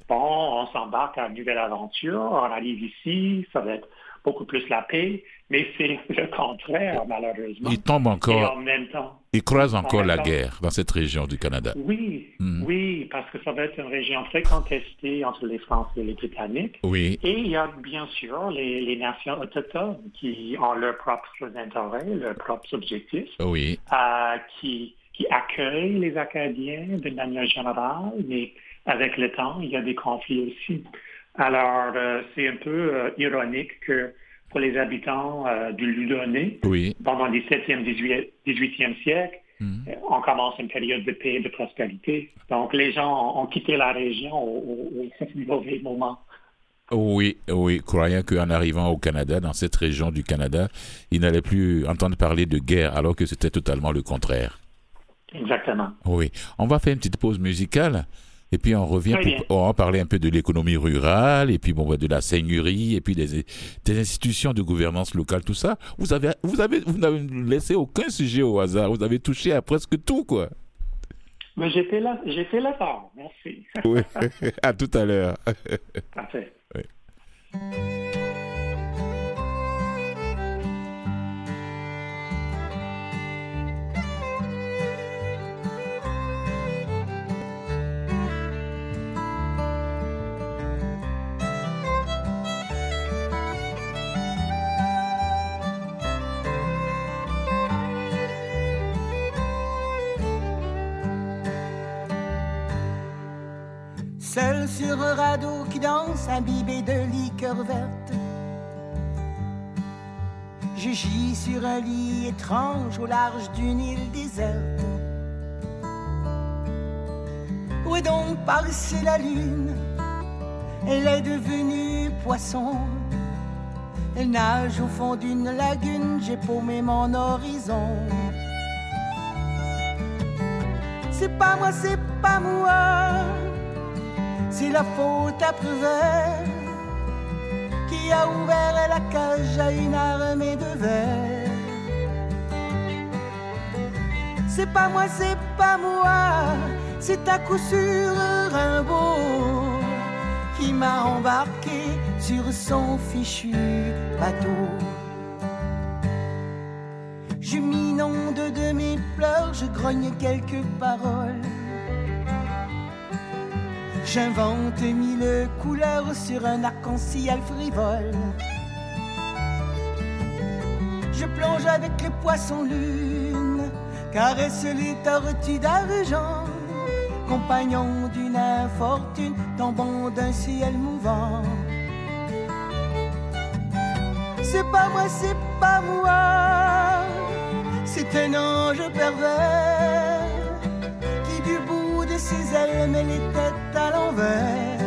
Speaker 7: bon, on s'embarque à une nouvelle aventure, on arrive ici, ça va être beaucoup plus la paix, mais c'est le contraire, malheureusement.
Speaker 1: Il tombe encore,
Speaker 7: et en même temps,
Speaker 1: il croise encore la guerre dans cette région du Canada.
Speaker 7: Oui, oui, parce que ça va être une région très contestée entre les Français et les Britanniques.
Speaker 1: Oui.
Speaker 7: Et il y a bien sûr les nations autochtones qui ont leurs propres intérêts, leurs propres objectifs,
Speaker 1: Oui.
Speaker 7: qui accueillent les Acadiens d'une manière générale, mais avec le temps, il y a des conflits aussi. Alors, c'est un peu ironique que pour les habitants du Laudonnais, pendant le 17e, 18e siècle, on commence une période de paix et de prospérité. Donc, les gens ont quitté la région au mauvais moment.
Speaker 1: Oui, croyant qu'en arrivant au Canada, dans cette région du Canada, ils n'allaient plus entendre parler de guerre, alors que c'était totalement le contraire.
Speaker 7: Exactement.
Speaker 1: Oui. On va faire une petite pause musicale. Et puis on revient on va parler un peu de l'économie rurale, et puis de la seigneurie, et puis des institutions de gouvernance locale, tout ça. Vous n'avez laissé aucun sujet au hasard. Vous avez touché à presque tout, quoi.
Speaker 7: Mais j'ai fait l'effort. Merci.
Speaker 1: Oui. À tout à l'heure.
Speaker 7: Parfait.
Speaker 1: Oui.
Speaker 8: Seul sur un radeau qui danse, imbibé de liqueur verte, je gis sur un lit étrange au large d'une île déserte. Où est donc passée la lune? Elle est devenue poisson. Elle nage au fond d'une lagune, j'ai paumé mon horizon. C'est pas moi, c'est la faute à Prévert qui a ouvert la cage à une armée de vers. C'est pas moi, c'est à coup sûr Rimbaud qui m'a embarqué sur son fichu bateau. Je m'inonde de mes pleurs, je grogne quelques paroles. J'invente 1000 couleurs sur un arc-en-ciel frivole. Je plonge avec les poissons-lunes, caresse les tortues d'argent, compagnon d'une infortune, tombant d'un ciel mouvant. C'est pas moi, c'est un ange pervers qui du bout de ses ailes met les têtes à l'envers.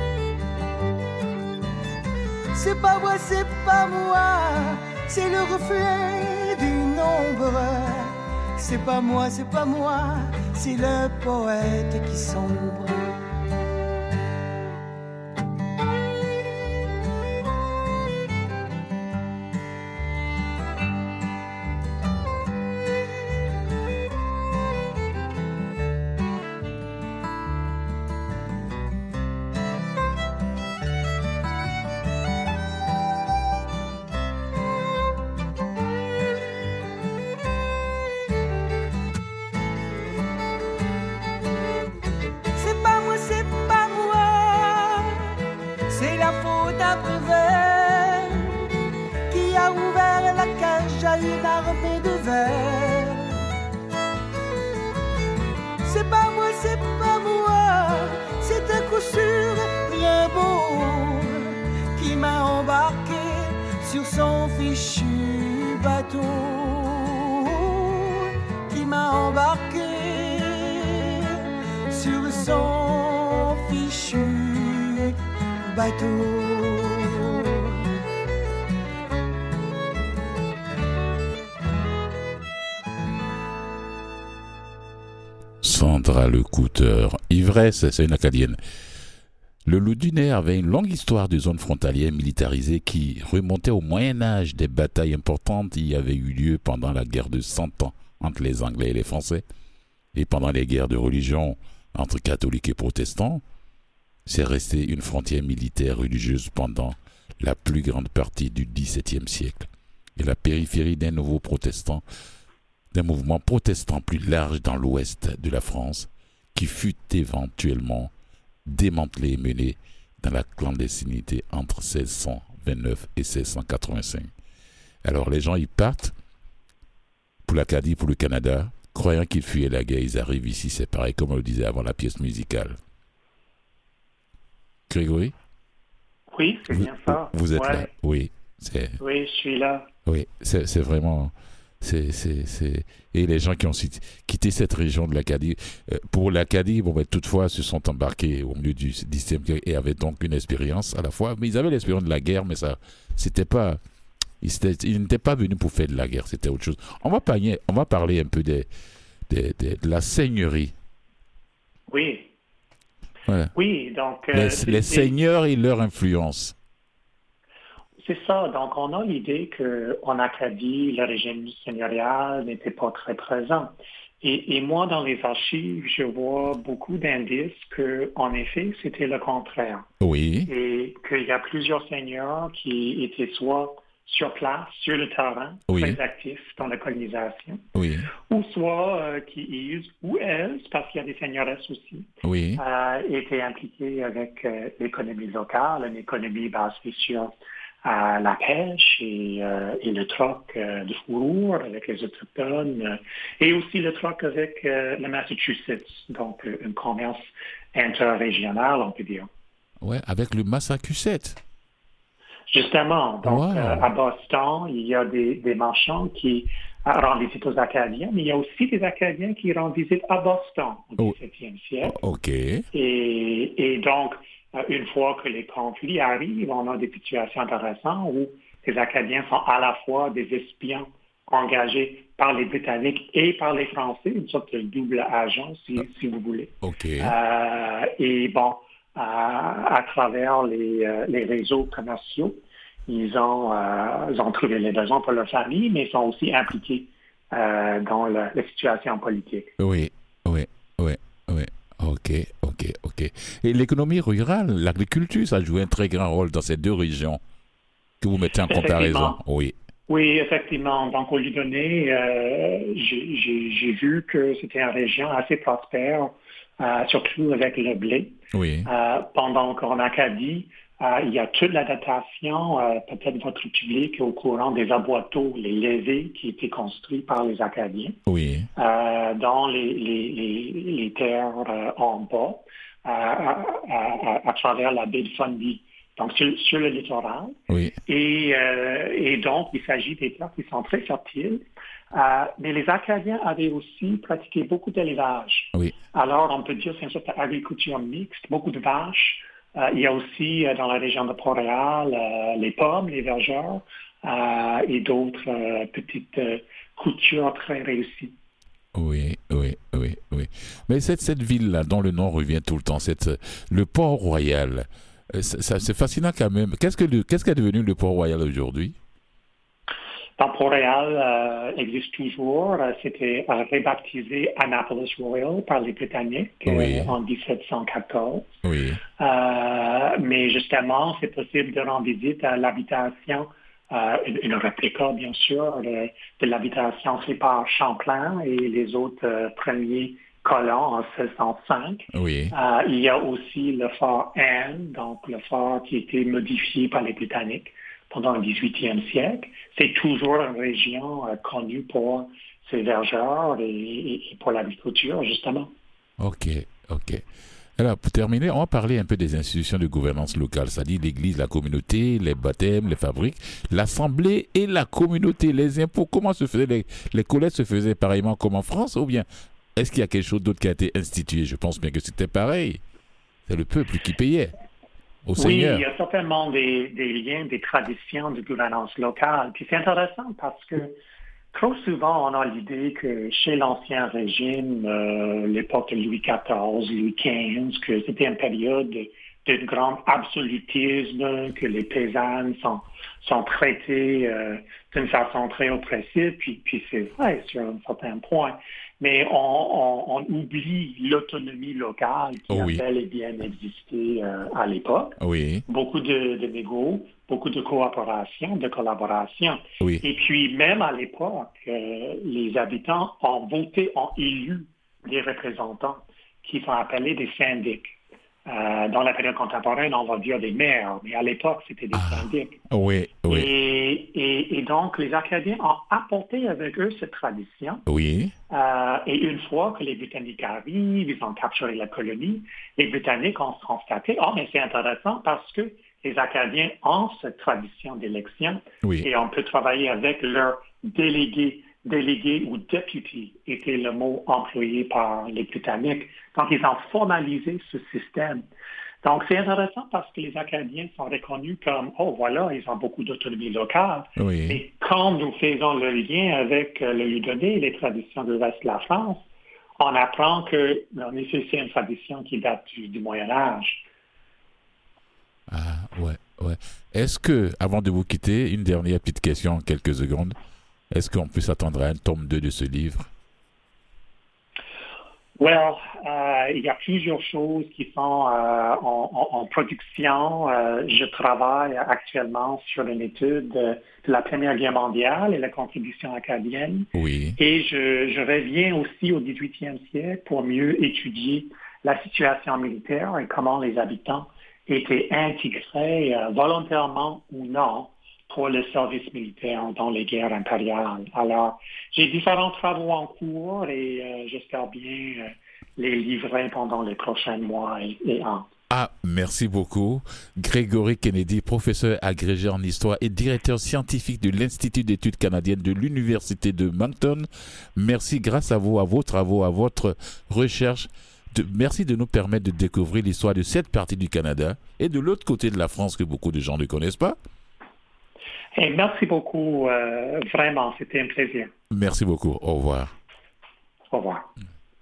Speaker 8: C'est pas moi, c'est le reflet d'une ombre. C'est pas moi, c'est le poète qui sombre.
Speaker 1: Sandra Lecouteur. Ivresse, c'est une Acadienne. Le Laudonnais avait une longue histoire de zones frontalières militarisées qui remontait au Moyen-Âge. Des batailles importantes y avaient eu lieu pendant la guerre de 100 ans entre les Anglais et les Français, et pendant les guerres de religion entre catholiques et protestants. c'est resté une frontière militaire religieuse pendant la plus grande partie du XVIIe siècle et la périphérie d'un mouvement protestant plus large dans l'ouest de la France qui fut éventuellement démantelé et mené dans la clandestinité entre 1629 et 1685. Alors les gens, ils partent pour l'Acadie, pour le Canada, croyant qu'ils fuyaient la guerre. Ils arrivent ici, c'est pareil, comme on le disait avant la pièce musicale. Grégory?
Speaker 7: Oui, c'est bien ça.
Speaker 1: Vous êtes là, oui.
Speaker 7: Oui, je suis là.
Speaker 1: Oui, c'est vraiment... Et les gens qui ont quitté cette région de l'Acadie, pour l'Acadie, toutefois, se sont embarqués au milieu du XIXe siècle et avaient donc une expérience à la fois. Mais ils avaient l'expérience de la guerre, mais ça, c'était pas... Ils n'étaient pas venus pour faire de la guerre, c'était autre chose. On va parler un peu de la seigneurie.
Speaker 7: Oui.
Speaker 1: Voilà.
Speaker 7: Oui, donc...
Speaker 1: les seigneurs et leur influence.
Speaker 7: C'est ça. Donc, on a l'idée qu'en Acadie, le régime seigneurial n'était pas très présent. Et moi, dans les archives, je vois beaucoup d'indices qu'en effet, c'était le contraire.
Speaker 1: Oui.
Speaker 7: Et qu'il y a plusieurs seigneurs qui étaient soit sur place, sur le terrain, très actifs dans la colonisation, ou soit qui, ou elles, parce qu'il y a des seigneuresses aussi, étaient impliquées avec l'économie locale, une économie basée sur la pêche et le troc de fourrure avec les autochtones et aussi le troc avec le Massachusetts, donc un commerce interrégional, on peut dire.
Speaker 1: Oui, avec le Massachusetts.
Speaker 7: Justement, donc à Boston, il y a des marchands qui rendent visite aux Acadiens, mais il y a aussi des Acadiens qui rendent visite à Boston au XVIIe siècle.
Speaker 1: OK.
Speaker 7: Et donc, une fois que les conflits arrivent, on a des situations intéressantes où les Acadiens sont à la fois des espions engagés par les Britanniques et par les Français, une sorte de double agent, si vous voulez.
Speaker 1: OK.
Speaker 7: Et bon, à travers les réseaux commerciaux, ils ont trouvé les raisons pour leur famille, mais ils sont aussi impliqués dans la situation politique.
Speaker 1: Oui. OK. Et l'économie rurale, l'agriculture, ça joue un très grand rôle dans ces deux régions que vous mettez en comparaison. Oui,
Speaker 7: effectivement. Donc, au Lidonné, j'ai vu que c'était une région assez prospère, surtout avec le blé.
Speaker 1: Oui.
Speaker 7: Pendant qu'en Acadie, il y a toute l'adaptation, peut-être votre public au courant des aboiteaux, les levées qui étaient construits par les Acadiens dans les terres en bas, à travers la baie de Fundy, donc sur le littoral.
Speaker 1: Oui.
Speaker 7: Et donc, il s'agit des terres qui sont très fertiles. Mais les Acadiens avaient aussi pratiqué beaucoup d'élevage.
Speaker 1: Oui.
Speaker 7: Alors, on peut dire que c'est une sorte d'agriculture mixte, beaucoup de vaches. Il y a aussi dans la région de Port-Réal les pommes, les vergers et d'autres petites cultures très réussies.
Speaker 1: Oui. Mais cette ville-là, dont le nom revient tout le temps, le Port-Royal, c'est fascinant quand même. Qu'est-ce qu'est devenu le Port-Royal aujourd'hui?
Speaker 7: Port-Réal existe toujours. C'était rebaptisé Annapolis Royal par les Britanniques en 1714.
Speaker 1: Oui.
Speaker 7: Mais justement, c'est possible de rendre visite à l'habitation, une réplique, bien sûr, de l'habitation faite par Champlain et les autres premiers colons en 1605.
Speaker 1: Oui.
Speaker 7: Il y a aussi le fort Anne, donc le fort qui a été modifié par les Britanniques pendant le 18e siècle. C'est toujours une région connue pour ses vergers et pour l'agriculture, justement.
Speaker 1: OK. Alors, pour terminer, on va parler un peu des institutions de gouvernance locale, c'est-à-dire l'Église, la communauté, les baptêmes, les fabriques, l'Assemblée et la communauté, les impôts. Comment se faisaient les collectes se faisaient pareillement comme en France, ou bien est-ce qu'il y a quelque chose d'autre qui a été institué? Je pense bien que c'était pareil. C'est le peuple qui payait.
Speaker 7: Oui, il y a certainement des liens, des traditions de gouvernance locale. Puis c'est intéressant parce que trop souvent, on a l'idée que chez l'Ancien Régime, l'époque de Louis XIV, Louis XV, que c'était une période d'un grand absolutisme, que les paysannes sont traitées d'une façon très oppressive, puis c'est vrai sur un certain point. mais on oublie l'autonomie locale qui a bel et bien existé à l'époque.
Speaker 1: Oui.
Speaker 7: Beaucoup de négos, beaucoup de coopération, de collaboration.
Speaker 1: Oui.
Speaker 7: Et puis, même à l'époque, les habitants ont élu des représentants qui sont appelés des syndics. Dans la période contemporaine, on va dire des maires, mais à l'époque, c'était des syndics.
Speaker 1: Oui, oui.
Speaker 7: Et donc, les Acadiens ont apporté avec eux cette tradition.
Speaker 1: Oui.
Speaker 7: Et une fois que les Britanniques arrivent, ils ont capturé la colonie, les Britanniques ont constaté, mais c'est intéressant parce que les Acadiens ont cette tradition d'élection et on peut travailler avec leurs délégués ou députés était le mot employé par les Britanniques. Donc, ils ont formalisé ce système. Donc, c'est intéressant parce que les Acadiens sont reconnus comme, ils ont beaucoup d'autonomie locale.
Speaker 1: Oui.
Speaker 7: Et quand nous faisons le lien avec le Laudonnais et les traditions du reste de la France, on apprend que, en effet, c'est une tradition qui date du Moyen Âge.
Speaker 1: Ouais. Est-ce que, avant de vous quitter, une dernière petite question en quelques secondes, est-ce qu'on peut s'attendre à un tome 2 de ce livre?
Speaker 7: Il y a plusieurs choses qui sont en production. Je travaille actuellement sur une étude de la Première Guerre mondiale et la contribution acadienne.
Speaker 1: Oui.
Speaker 7: Et je reviens aussi au 18e siècle pour mieux étudier la situation militaire et comment les habitants étaient intégrés volontairement ou non pour le service militaire dans les guerres impériales. Alors, j'ai différents travaux en cours et j'espère bien les livrer pendant les prochains mois et ans.
Speaker 1: Merci beaucoup. Grégory Kennedy, professeur agrégé en histoire et directeur scientifique de l'Institut d'études canadiennes de l'Université de Moncton. Merci, grâce à vous, à vos travaux, à votre recherche. Merci de nous permettre de découvrir l'histoire de cette partie du Canada et de l'autre côté de la France que beaucoup de gens ne connaissent pas.
Speaker 7: Et merci beaucoup, vraiment, c'était un plaisir.
Speaker 1: Merci beaucoup, au revoir.
Speaker 7: Au revoir.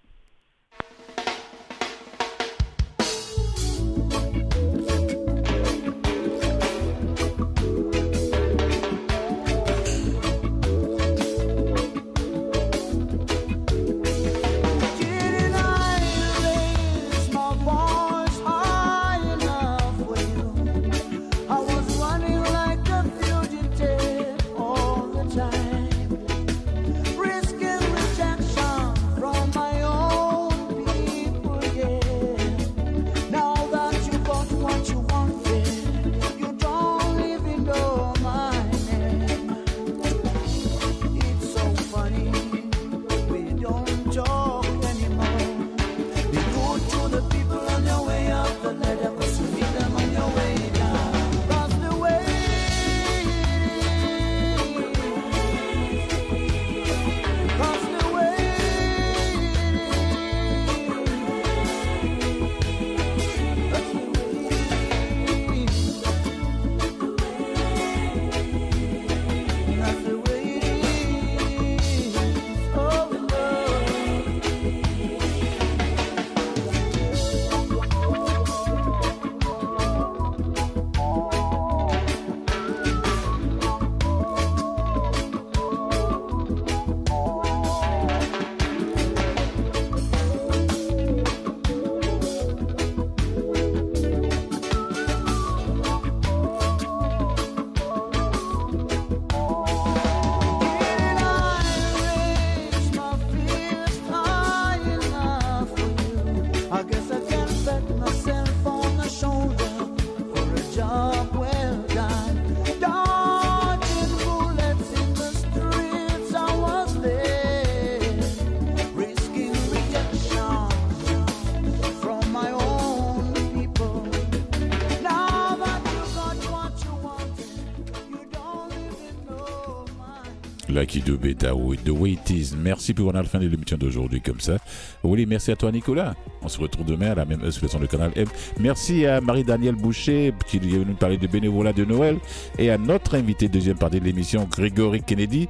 Speaker 1: Lucky Dubé, The Way It Is. Merci pour la fin de l'émission d'aujourd'hui comme ça. Oui, merci à toi Nicolas. On se retrouve demain à la même heure sur le canal M. Merci à Marie-Danielle Boucher qui est venue nous parler de bénévolat de Noël et à notre invité deuxième partie de l'émission, Grégory Kennedy.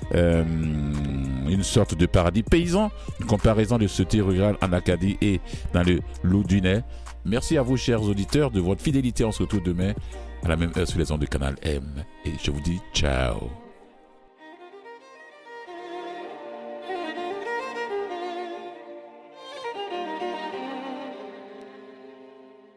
Speaker 1: Une sorte de paradis paysan, une comparaison de société rurale en Acadie et dans le Laudonnais. Merci à vous chers auditeurs de votre fidélité. On se retrouve demain à la même heure sur les ondes de canal M. Et je vous dis ciao.